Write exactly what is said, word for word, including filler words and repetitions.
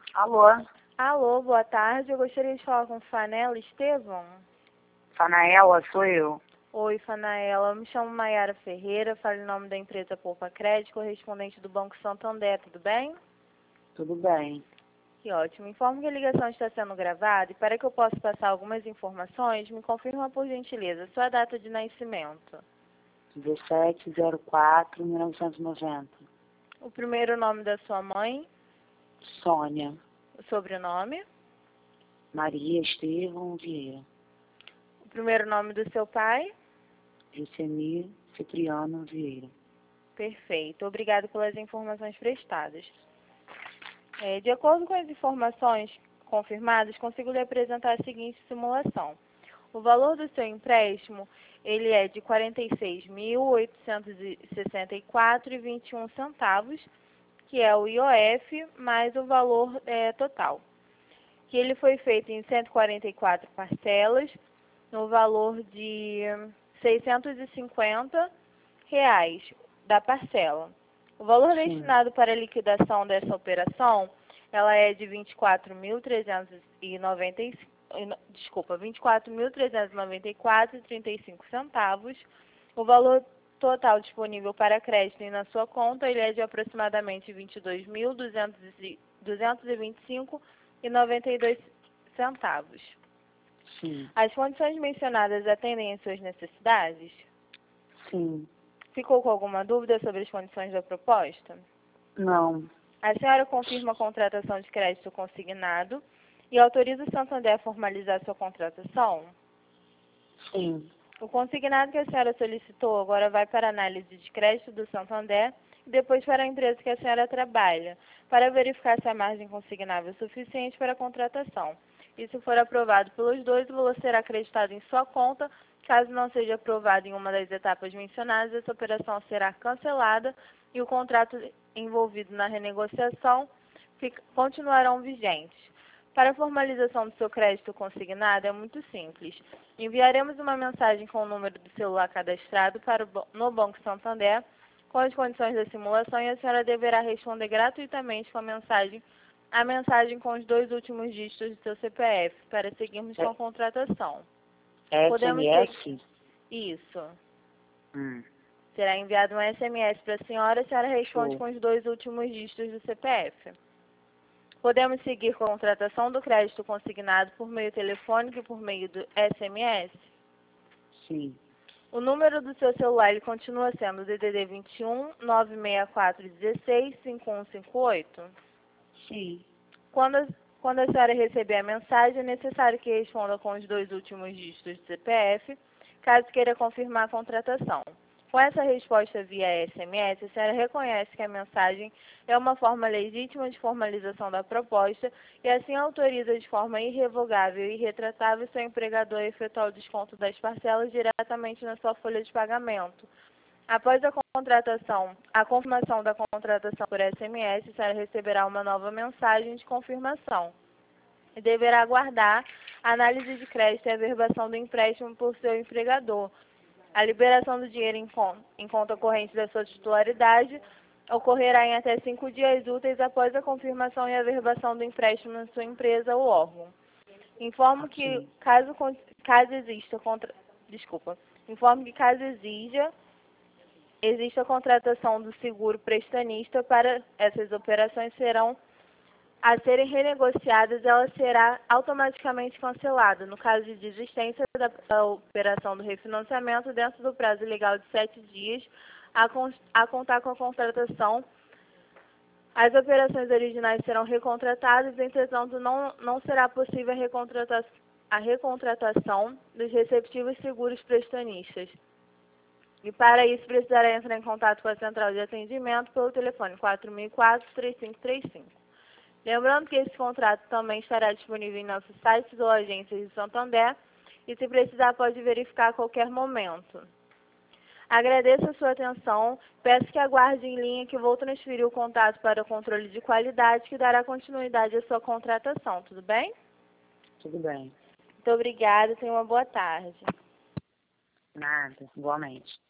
Alô, Alô, boa tarde. Eu gostaria de falar com o Fanella Estevão. Fanaela, sou eu. Oi, Fanaela. Eu me chamo Maiara Ferreira, falo em nome da empresa Poupa Crédito, correspondente do Banco Santander, tudo bem? Tudo bem. Que ótimo. Informo que a ligação está sendo gravada e para que eu possa passar algumas informações, me confirma por gentileza sua data de nascimento. dezessete zero quatro mil novecentos e noventa. O primeiro nome da sua mãe, Sônia. o sobrenome, Maria Estevão Vieira. o primeiro nome do seu pai. Jusemir Cipriano Vieira. Perfeito. Obrigado pelas informações prestadas. É, de acordo com as informações confirmadas, consigo lhe apresentar a seguinte simulação. O valor do seu empréstimo, ele é de quarenta e seis mil oitocentos e sessenta e quatro reais e vinte e um centavos, que é o I O F, mais o valor é, total. Que ele foi feito em cento e quarenta e quatro parcelas, no valor de seiscentos e cinquenta reais da parcela. O valor Sim. destinado para a liquidação dessa operação, ela é de vinte e quatro mil trezentos e noventa e cinco, desculpa, vinte e quatro mil trezentos e noventa e quatro reais e trinta e cinco centavos. O valor total disponível para crédito e na sua conta, ele é de aproximadamente vinte e dois mil duzentos e vinte e cinco reais e noventa e dois centavos. Sim. As condições mencionadas atendem às suas necessidades? Sim. Ficou com alguma dúvida sobre as condições da proposta? Não. A senhora confirma a contratação de crédito consignado e autoriza o Santander a formalizar sua contratação? Sim. O consignado que a senhora solicitou agora vai para a análise de crédito do Santander e depois para a empresa que a senhora trabalha, para verificar se a margem consignável é suficiente para a contratação. E se for aprovado pelos dois, o valor será acreditado em sua conta. Caso não seja aprovado em uma das etapas mencionadas, essa operação será cancelada e o contrato envolvido na renegociação fica, continuarão vigentes. Para a formalização do seu crédito consignado é muito simples. Enviaremos uma mensagem com o número do celular cadastrado para o, no Banco Santander com as condições da simulação e a senhora deverá responder gratuitamente com a mensagem, a mensagem com os dois últimos dígitos do seu C P F para seguirmos com a contratação. Podemos S M S? seguir. Isso. Hum. Será enviado um S M S para a senhora e a senhora responde Show. com os dois últimos dígitos do C P F. Podemos seguir com a contratação do crédito consignado por meio telefônico e por meio do S M S? Sim. O número do seu celular ele continua sendo D D D vinte e um, nove seis quatro um seis, cinco um cinco oito? Sim. Quando, a- quando a senhora receber a mensagem, é necessário que responda com os dois últimos dígitos do C P F, caso queira confirmar a contratação. Com essa resposta via S M S, a senhora reconhece que a mensagem é uma forma legítima de formalização da proposta e assim autoriza de forma irrevogável e irretratável seu empregador a efetuar o desconto das parcelas diretamente na sua folha de pagamento. Após a contratação, a confirmação da contratação por S M S, a senhora receberá uma nova mensagem de confirmação e deverá aguardar a análise de crédito e a averbação do empréstimo por seu empregador. A liberação do dinheiro em conta, em conta corrente da sua titularidade ocorrerá em até cinco dias úteis após a confirmação e averbação do empréstimo na sua empresa ou órgão. Informo que Ok. caso, caso exista contra, desculpa, informo que caso exija existe a contratação do seguro prestanista para essas operações serão a serem renegociadas, ela será automaticamente cancelada. No caso de desistência da, da operação do refinanciamento, dentro do prazo legal de sete dias, a, con, a contar com a contratação, as operações originais serão recontratadas, entretanto, não, não será possível a, recontrata, a recontratação dos respectivos seguros prestanistas. E para isso precisará entrar em contato com a central de atendimento pelo telefone quatro mil e quatro, três cinco três cinco. Lembrando que esse contrato também estará disponível em nossos sites ou agências de Santander e se precisar pode verificar a qualquer momento. Agradeço a sua atenção, peço que aguarde em linha que vou transferir o contato para o controle de qualidade que dará continuidade à sua contratação, tudo bem? Tudo bem. Muito obrigada, tenha uma boa tarde. Nada. Igualmente.